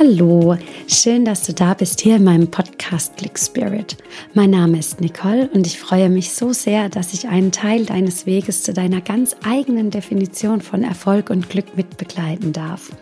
Hallo, schön, dass du da bist hier in meinem Podcast Click Spirit. Mein Name ist Nicole und ich freue mich so sehr, dass ich einen Teil deines Weges zu deiner ganz eigenen Definition von Erfolg und Glück mit begleiten darf.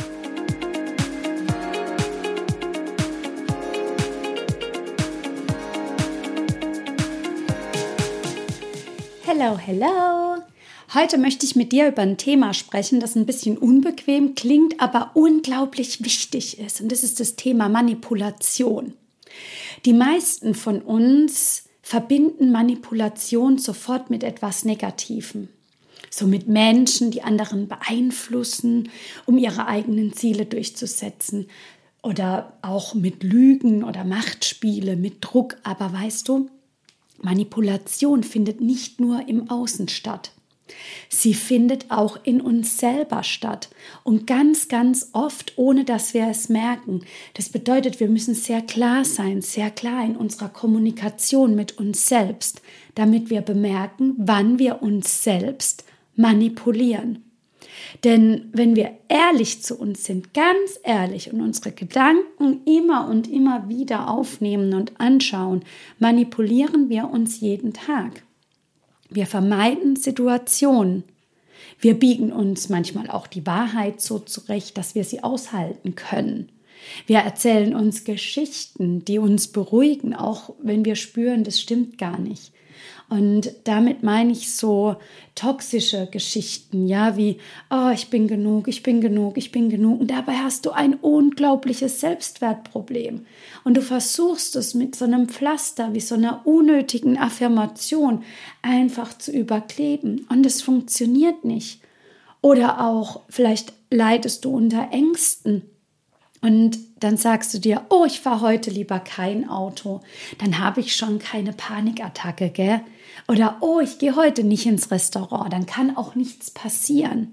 Hello! Heute möchte ich mit dir über ein Thema sprechen, das ein bisschen unbequem klingt, aber unglaublich wichtig ist. Und das ist das Thema Manipulation. Die meisten von uns verbinden Manipulation sofort mit etwas Negativem. So mit Menschen, die anderen beeinflussen, um ihre eigenen Ziele durchzusetzen. Oder auch mit Lügen oder Machtspiele, mit Druck. Aber weißt du, Manipulation findet nicht nur im Außen statt. Sie findet auch in uns selber statt und ganz, ganz oft, ohne dass wir es merken. Das bedeutet, wir müssen sehr klar sein, sehr klar in unserer Kommunikation mit uns selbst, damit wir bemerken, wann wir uns selbst manipulieren. Denn wenn wir ehrlich zu uns sind, ganz ehrlich und unsere Gedanken immer und immer wieder aufnehmen und anschauen, manipulieren wir uns jeden Tag. Wir vermeiden Situationen. Wir biegen uns manchmal auch die Wahrheit so zurecht, dass wir sie aushalten können. Wir erzählen uns Geschichten, die uns beruhigen, auch wenn wir spüren, das stimmt gar nicht. Und damit meine ich so toxische Geschichten, ja, wie, oh, ich bin genug, ich bin genug, ich bin genug. Und dabei hast du ein unglaubliches Selbstwertproblem. Und du versuchst es mit so einem Pflaster, wie so einer unnötigen Affirmation einfach zu überkleben. Und es funktioniert nicht. Oder auch, vielleicht leidest du unter Ängsten. Und dann sagst du dir, oh, ich fahre heute lieber kein Auto, dann habe ich schon keine Panikattacke, gell? Oder, oh, ich gehe heute nicht ins Restaurant, dann kann auch nichts passieren.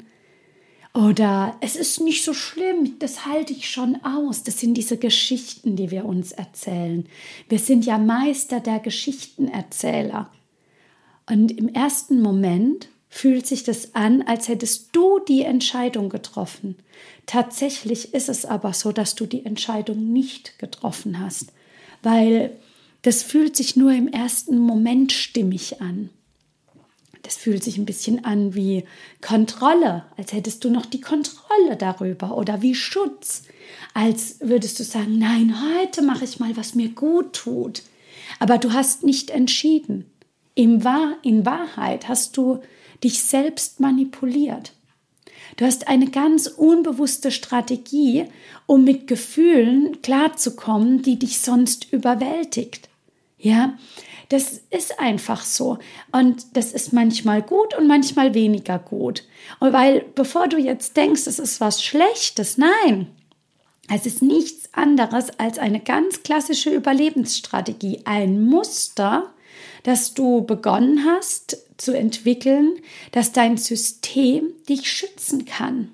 Oder, es ist nicht so schlimm, das halte ich schon aus. Das sind diese Geschichten, die wir uns erzählen. Wir sind ja Meister der Geschichtenerzähler. Und im ersten Moment fühlt sich das an, als hättest du die Entscheidung getroffen. Tatsächlich ist es aber so, dass du die Entscheidung nicht getroffen hast, weil das fühlt sich nur im ersten Moment stimmig an. Das fühlt sich ein bisschen an wie Kontrolle, als hättest du noch die Kontrolle darüber, oder wie Schutz, als würdest du sagen, nein, heute mache ich mal, was mir gut tut. Aber du hast nicht entschieden. In Wahrheit hast du dich selbst manipuliert. Du hast eine ganz unbewusste Strategie, um mit Gefühlen klarzukommen, die dich sonst überwältigt. Ja, das ist einfach so. Und das ist manchmal gut und manchmal weniger gut. Und weil, bevor du jetzt denkst, es ist was Schlechtes, nein, es ist nichts anderes als eine ganz klassische Überlebensstrategie, ein Muster, das du begonnen hast zu entwickeln, dass dein System dich schützen kann.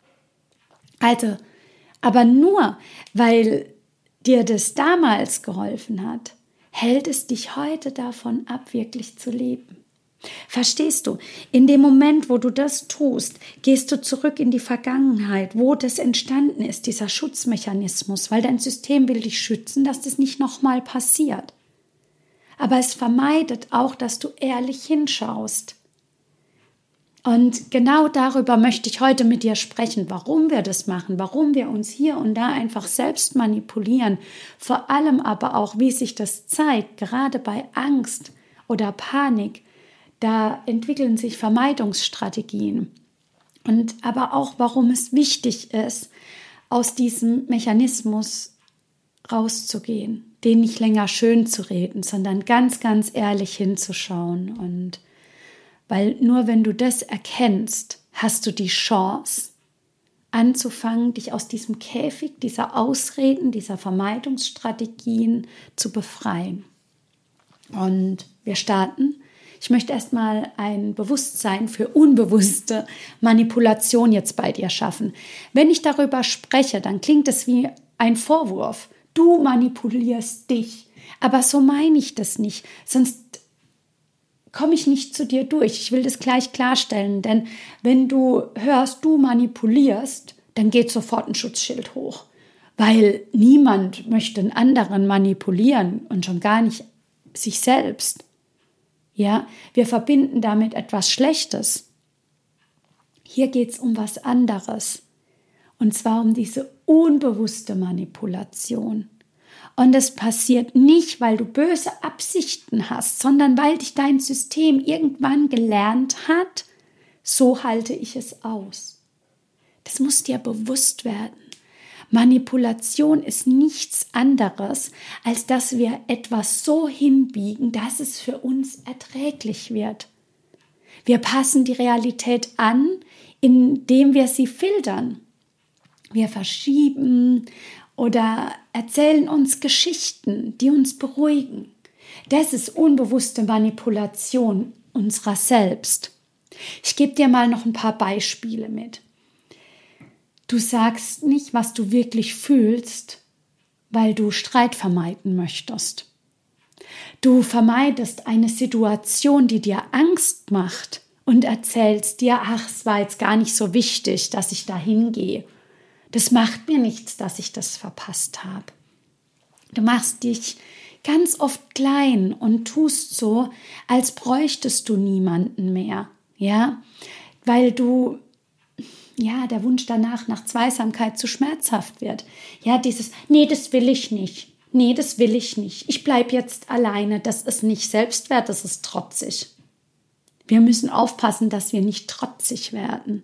Also, aber nur, weil dir das damals geholfen hat, hält es dich heute davon ab, wirklich zu leben. Verstehst du? In dem Moment, wo du das tust, gehst du zurück in die Vergangenheit, wo das entstanden ist, dieser Schutzmechanismus, weil dein System will dich schützen, dass das nicht nochmal passiert. Aber es vermeidet auch, dass du ehrlich hinschaust. Und genau darüber möchte ich heute mit dir sprechen, warum wir das machen, warum wir uns hier und da einfach selbst manipulieren, vor allem aber auch, wie sich das zeigt, gerade bei Angst oder Panik, da entwickeln sich Vermeidungsstrategien. Und aber auch, warum es wichtig ist, aus diesem Mechanismus rauszugehen, den nicht länger schön zu reden, sondern ganz, ganz ehrlich hinzuschauen. Und weil nur wenn du das erkennst, hast du die Chance, anzufangen, dich aus diesem Käfig, dieser Ausreden, dieser Vermeidungsstrategien zu befreien. Und wir starten. Ich möchte erstmal ein Bewusstsein für unbewusste Manipulation jetzt bei dir schaffen. Wenn ich darüber spreche, dann klingt es wie ein Vorwurf. Du manipulierst dich. Aber so meine ich das nicht. Sonst komme ich nicht zu dir durch. Ich will das gleich klarstellen, denn wenn du hörst, du manipulierst, dann geht sofort ein Schutzschild hoch. weil niemand möchte einen anderen manipulieren und schon gar nicht sich selbst. Ja, wir verbinden damit etwas Schlechtes. Hier geht es um was anderes. Und zwar um diese unbewusste Manipulation. Und es passiert nicht, weil du böse Absichten hast, sondern weil dich dein System irgendwann gelernt hat, so halte ich es aus. Das muss dir bewusst werden. Manipulation ist nichts anderes, als dass wir etwas so hinbiegen, dass es für uns erträglich wird. Wir passen die Realität an, indem wir sie filtern. Wir verschieben oder erzählen uns Geschichten, die uns beruhigen. Das ist unbewusste Manipulation unserer selbst. Ich gebe dir mal noch ein paar Beispiele mit. Du sagst nicht, was du wirklich fühlst, weil du Streit vermeiden möchtest. Du vermeidest eine Situation, die dir Angst macht und erzählst dir, ach, es war jetzt gar nicht so wichtig, dass ich da hingehe. Das macht mir nichts, dass ich das verpasst habe. Du machst dich ganz oft klein und tust so, als bräuchtest du niemanden mehr, ja, weil du der Wunsch danach nach Zweisamkeit zu schmerzhaft wird. Ja, nee, das will ich nicht. Nee, das will ich nicht. Ich bleibe jetzt alleine. Das ist nicht Selbstwert, das ist trotzig. Wir müssen aufpassen, dass wir nicht trotzig werden.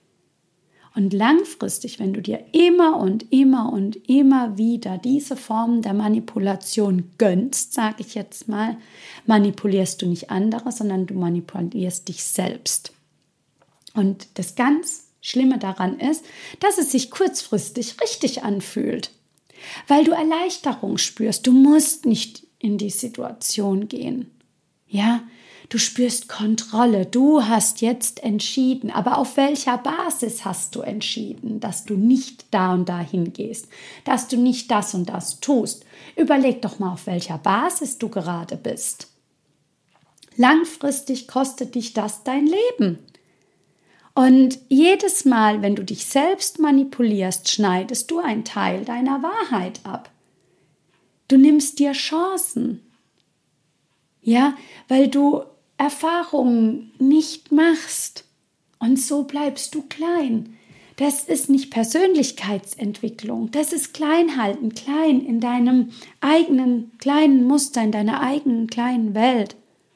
Und langfristig, wenn du dir immer und immer und immer wieder diese Formen der Manipulation gönnst, sage ich jetzt mal, manipulierst du nicht andere, sondern du manipulierst dich selbst. Und das ganz Schlimme daran ist, dass es sich kurzfristig richtig anfühlt, weil du Erleichterung spürst. Du musst nicht in die Situation gehen. Ja, du spürst Kontrolle. Du hast jetzt entschieden. Aber auf welcher Basis hast du entschieden, dass du nicht da und da hingehst, dass du nicht das und das tust? Überleg doch mal, auf welcher Basis du gerade bist. Langfristig kostet dich das dein Leben. Und jedes Mal, wenn du dich selbst manipulierst, schneidest du einen Teil deiner Wahrheit ab. Du nimmst dir Chancen. Ja, weil du Erfahrungen nicht machst. Und so bleibst du klein. Das ist nicht Persönlichkeitsentwicklung. Das ist Kleinhalten, klein in deinem eigenen kleinen Muster, in deiner eigenen kleinen Welt.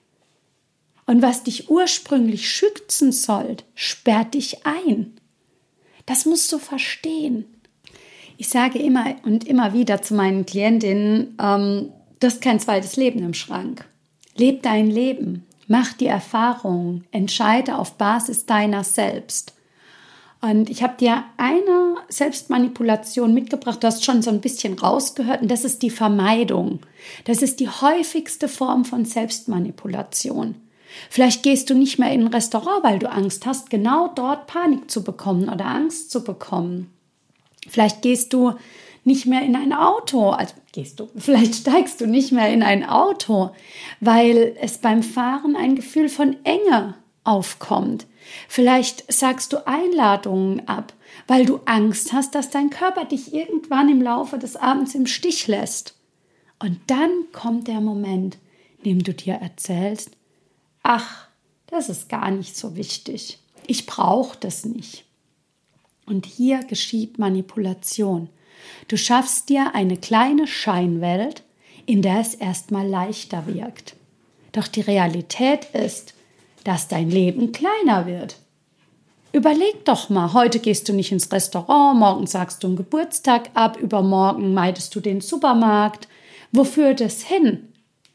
Und was dich ursprünglich schützen soll, sperrt dich ein. Das musst du verstehen. Ich sage immer und immer wieder zu meinen Klientinnen, du hast kein zweites Leben im Schrank. Leb dein Leben, mach die Erfahrung, entscheide auf Basis deiner selbst. Und ich habe dir eine Selbstmanipulation mitgebracht, du hast schon so ein bisschen rausgehört, und das ist die Vermeidung. Das ist die häufigste Form von Selbstmanipulation. Vielleicht gehst du nicht mehr in ein Restaurant, weil du Angst hast, genau dort Panik zu bekommen oder Angst zu bekommen. Vielleicht gehst du nicht mehr in ein Auto, vielleicht steigst du nicht mehr in ein Auto, weil es beim Fahren ein Gefühl von Enge aufkommt. Vielleicht sagst du Einladungen ab, weil du Angst hast, dass dein Körper dich irgendwann im Laufe des Abends im Stich lässt. Und dann kommt der Moment, in dem du dir erzählst, ach, das ist gar nicht so wichtig. Ich brauche das nicht. Und hier geschieht Manipulation. Du schaffst dir eine kleine Scheinwelt, in der es erstmal leichter wirkt. Doch die Realität ist, dass dein Leben kleiner wird. Überleg doch mal, heute gehst du nicht ins Restaurant, morgen sagst du einen Geburtstag ab, übermorgen meidest du den Supermarkt. Wo führt es hin?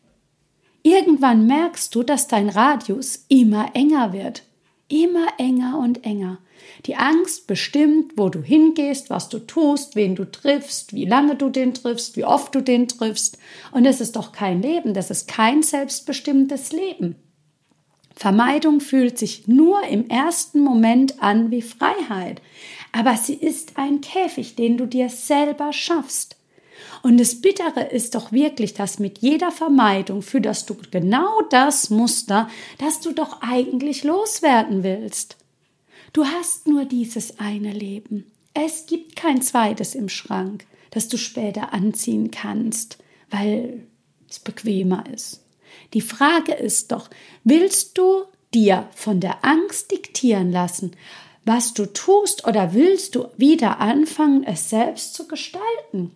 Irgendwann merkst du, dass dein Radius immer enger wird. Immer enger und enger. Die Angst bestimmt, wo du hingehst, was du tust, wen du triffst, wie lange du den triffst, wie oft du den triffst. Und das ist doch kein Leben, das ist kein selbstbestimmtes Leben. Vermeidung fühlt sich nur im ersten Moment an wie Freiheit. Aber sie ist ein Käfig, den du dir selber schaffst. Und das Bittere ist doch wirklich, dass mit jeder Vermeidung fütterst du genau das Muster, das du doch eigentlich loswerden willst. Du hast nur dieses eine Leben. Es gibt kein zweites im Schrank. das du später anziehen kannst, weil es bequemer ist. Die Frage ist doch, willst du dir von der Angst diktieren lassen, was du tust, oder willst du wieder anfangen, es selbst zu gestalten?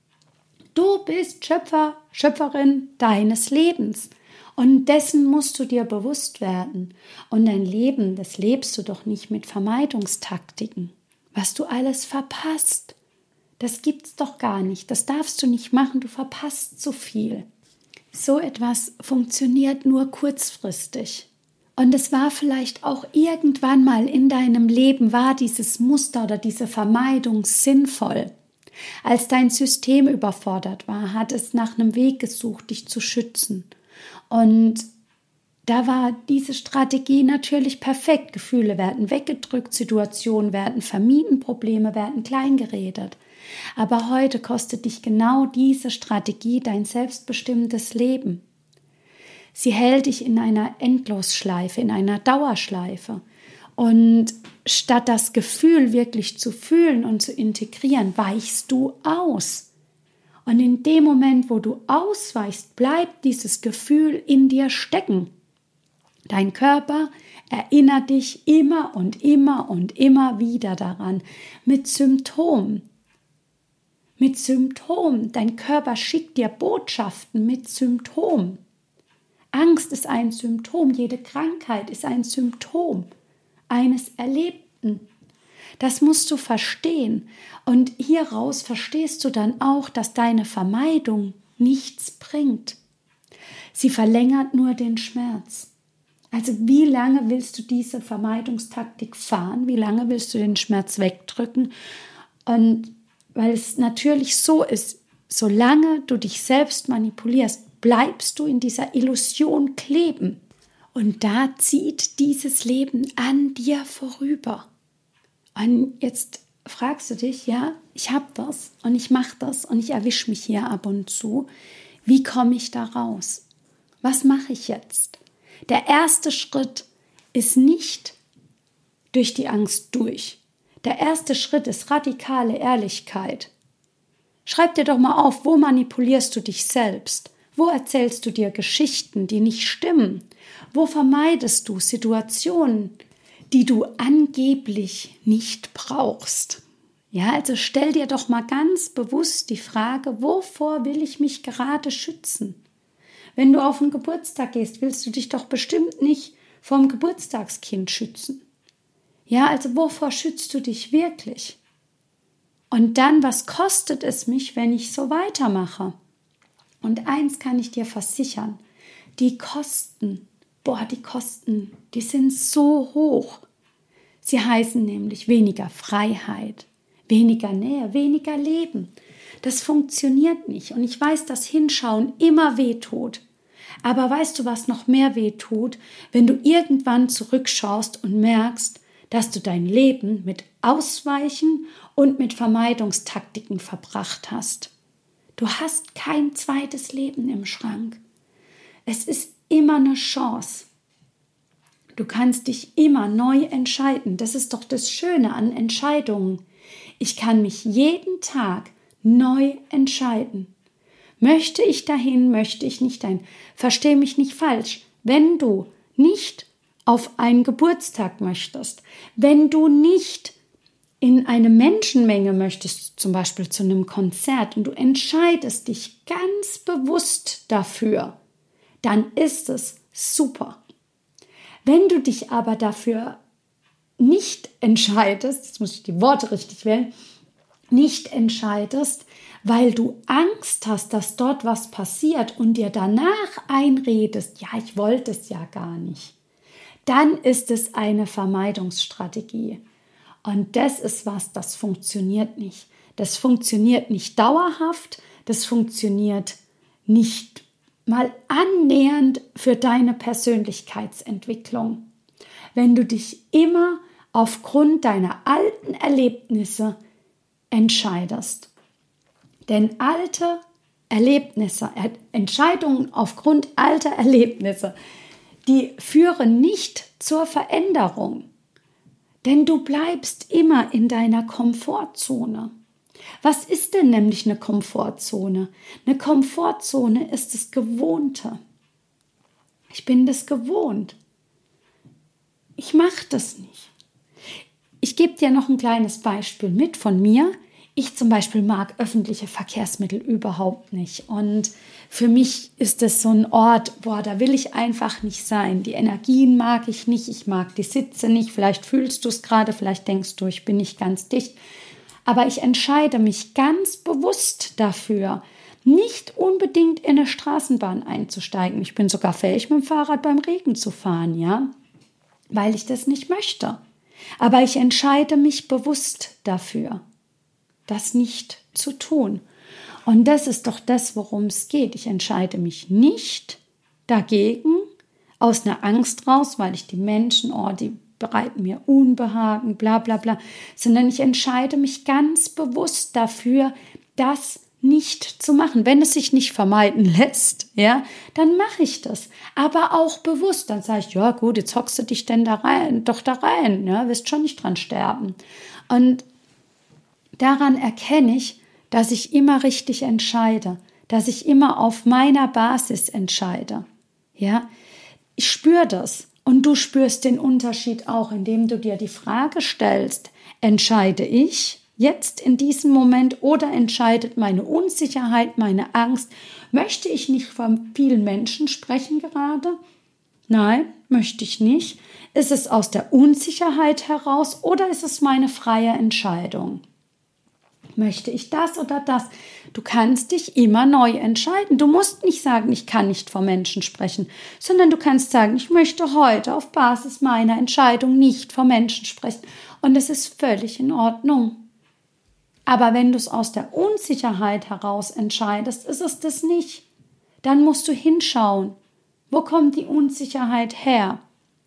Du bist Schöpfer, Schöpferin deines Lebens und dessen musst du dir bewusst werden. Und dein Leben, das lebst du doch nicht mit Vermeidungstaktiken. Was du alles verpasst, das gibt's doch gar nicht. Das darfst du nicht machen, du verpasst so viel. So etwas funktioniert nur kurzfristig. Und es war vielleicht auch irgendwann mal in deinem Leben, war dieses Muster oder diese Vermeidung sinnvoll. Als dein System überfordert war, hat es nach einem Weg gesucht, dich zu schützen. Und da war diese Strategie natürlich perfekt. Gefühle werden weggedrückt, Situationen werden vermieden, Probleme werden kleingeredet. Aber heute kostet dich genau diese Strategie dein selbstbestimmtes Leben. Sie hält dich in einer Endlosschleife, in einer Dauerschleife. Und statt das Gefühl wirklich zu fühlen und zu integrieren, weichst du aus. Und in dem Moment, wo du ausweichst, bleibt dieses Gefühl in dir stecken. Dein Körper erinnert dich immer und immer und immer wieder daran, mit Symptomen. Mit Symptomen. Dein Körper schickt dir Botschaften mit Symptomen. Angst ist ein Symptom, jede Krankheit ist ein Symptom eines Erlebten. Das musst du verstehen. Und hieraus verstehst du dann auch, dass deine Vermeidung nichts bringt. Sie verlängert nur den Schmerz. Also wie lange willst du diese Vermeidungstaktik fahren? Wie lange willst du den Schmerz wegdrücken? Und weil es natürlich so ist, solange du dich selbst manipulierst, bleibst du in dieser Illusion kleben. Und da zieht dieses Leben an dir vorüber. Und jetzt fragst du dich, ja, ich habe das und ich mache das und ich erwische mich hier ab und zu. Wie komme ich da raus? Was mache ich jetzt? Der erste Schritt ist nicht durch die Angst durch. Der erste Schritt ist radikale Ehrlichkeit. Schreib dir doch mal auf, wo manipulierst du dich selbst? Wo erzählst du dir Geschichten, die nicht stimmen? Wo vermeidest du Situationen, die du angeblich nicht brauchst? Ja, also stell dir doch mal ganz bewusst die Frage, wovor will ich mich gerade schützen? Wenn du auf einen Geburtstag gehst, willst du dich doch bestimmt nicht vom Geburtstagskind schützen. Ja, also wovor schützt du dich wirklich? Und dann, was kostet es mich, wenn ich so weitermache? Und eins kann ich dir versichern, die Kosten, die sind so hoch. Sie heißen nämlich weniger Freiheit, weniger Nähe, weniger Leben. Das funktioniert nicht. Und ich weiß, dass Hinschauen immer wehtut. Aber weißt du, was noch mehr wehtut? Wenn du irgendwann zurückschaust und merkst, dass du dein Leben mit Ausweichen und mit Vermeidungstaktiken verbracht hast. Du hast kein zweites Leben im Schrank. Es ist immer eine Chance. Du kannst dich immer neu entscheiden. Das ist doch das Schöne an Entscheidungen. Ich kann mich jeden Tag neu entscheiden. Möchte ich dahin, möchte ich nicht dahin. Versteh mich nicht falsch. Wenn du nicht auf einen Geburtstag möchtest, wenn du nicht in eine Menschenmenge möchtest, zum Beispiel zu einem Konzert, und du entscheidest dich ganz bewusst dafür, dann ist es super. Wenn du dich aber dafür nicht entscheidest, jetzt muss ich die Worte richtig wählen, nicht entscheidest, weil du Angst hast, dass dort was passiert und dir danach einredest, ja, ich wollte es ja gar nicht, dann ist es eine Vermeidungsstrategie. Und das ist was, das funktioniert nicht. Das funktioniert nicht dauerhaft, das funktioniert nicht mal annähernd für deine Persönlichkeitsentwicklung. Wenn du dich immer aufgrund deiner alten Erlebnisse entscheidest. Denn alte Erlebnisse, Entscheidungen aufgrund alter Erlebnisse, die führen nicht zur Veränderung. Denn du bleibst immer in deiner Komfortzone. Was ist denn nämlich eine Komfortzone? Eine Komfortzone ist das Gewohnte. Ich bin das gewohnt. Ich mache das nicht. Ich gebe dir noch ein kleines Beispiel mit von mir. Ich zum Beispiel mag öffentliche Verkehrsmittel überhaupt nicht. Und für mich ist das so ein Ort, da will ich einfach nicht sein. Die Energien mag ich nicht, ich mag die Sitze nicht. Vielleicht fühlst du es gerade, vielleicht denkst du, ich bin nicht ganz dicht. Aber ich entscheide mich ganz bewusst dafür, nicht unbedingt in eine Straßenbahn einzusteigen. Ich bin sogar fähig, mit dem Fahrrad beim Regen zu fahren, ja, weil ich das nicht möchte. Aber ich entscheide mich bewusst dafür, das nicht zu tun. Und das ist doch das, worum es geht. Ich entscheide mich nicht dagegen, aus einer Angst raus, weil ich die Menschen, die bereiten mir Unbehagen, bla bla bla, sondern ich entscheide mich ganz bewusst dafür, das nicht zu machen. Wenn es sich nicht vermeiden lässt, ja, dann mache ich das. Aber auch bewusst, dann sage ich, ja gut, jetzt hockst du dich denn da rein, ja, wirst schon nicht dran sterben. Und daran erkenne ich, dass ich immer richtig entscheide, dass ich immer auf meiner Basis entscheide. Ja, ich spüre das und du spürst den Unterschied auch, indem du dir die Frage stellst, entscheide ich jetzt in diesem Moment oder entscheidet meine Unsicherheit, meine Angst? Möchte ich nicht von vielen Menschen sprechen gerade? Nein, möchte ich nicht. Ist es aus der Unsicherheit heraus oder ist es meine freie Entscheidung? Möchte ich das oder das? Du kannst dich immer neu entscheiden. Du musst nicht sagen, ich kann nicht vor Menschen sprechen, sondern du kannst sagen, ich möchte heute auf Basis meiner Entscheidung nicht vor Menschen sprechen. Und es ist völlig in Ordnung. Aber wenn du es aus der Unsicherheit heraus entscheidest, ist es das nicht. Dann musst du hinschauen, wo kommt die Unsicherheit her?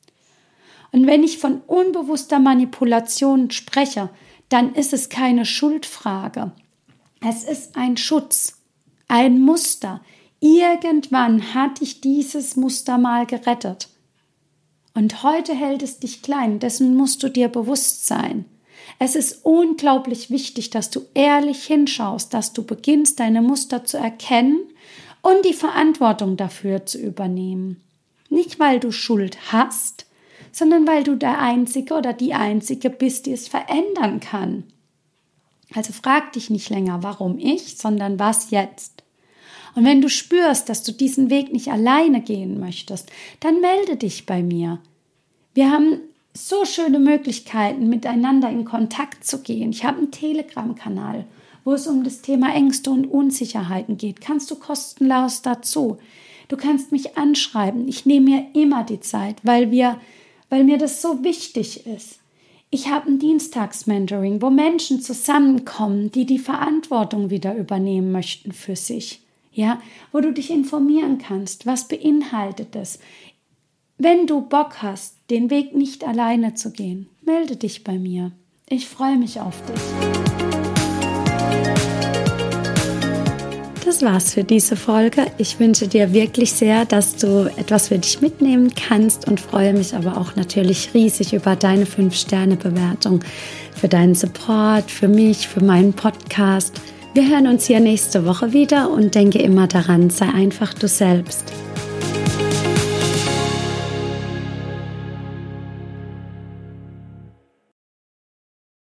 Und wenn ich von unbewusster Manipulation spreche, dann ist es keine Schuldfrage. Es ist ein Schutz, ein Muster. Irgendwann hat dich dieses Muster mal gerettet. Und heute hält es dich klein, dessen musst du dir bewusst sein. Es ist unglaublich wichtig, dass du ehrlich hinschaust, dass du beginnst, deine Muster zu erkennen und die Verantwortung dafür zu übernehmen. Nicht, weil du Schuld hast, sondern weil du der Einzige oder die Einzige bist, die es verändern kann. Also frag dich nicht länger, warum ich, sondern was jetzt. Und wenn du spürst, dass du diesen Weg nicht alleine gehen möchtest, dann melde dich bei mir. Wir haben so schöne Möglichkeiten, miteinander in Kontakt zu gehen. Ich habe einen Telegram-Kanal, wo es um das Thema Ängste und Unsicherheiten geht. Kannst du kostenlos dazu. Du kannst mich anschreiben. Ich nehme mir immer die Zeit, weil mir das so wichtig ist. Ich habe ein Dienstags-Mentoring, wo Menschen zusammenkommen, die die Verantwortung wieder übernehmen möchten für sich. Ja, wo du dich informieren kannst, was beinhaltet es. Wenn du Bock hast, den Weg nicht alleine zu gehen, melde dich bei mir. Ich freue mich auf dich. Das war's für diese Folge. Ich wünsche dir wirklich sehr, dass du etwas für dich mitnehmen kannst und freue mich aber auch natürlich riesig über deine 5-Sterne-Bewertung, für deinen Support, für mich, für meinen Podcast. Wir hören uns hier nächste Woche wieder und denke immer daran, sei einfach du selbst.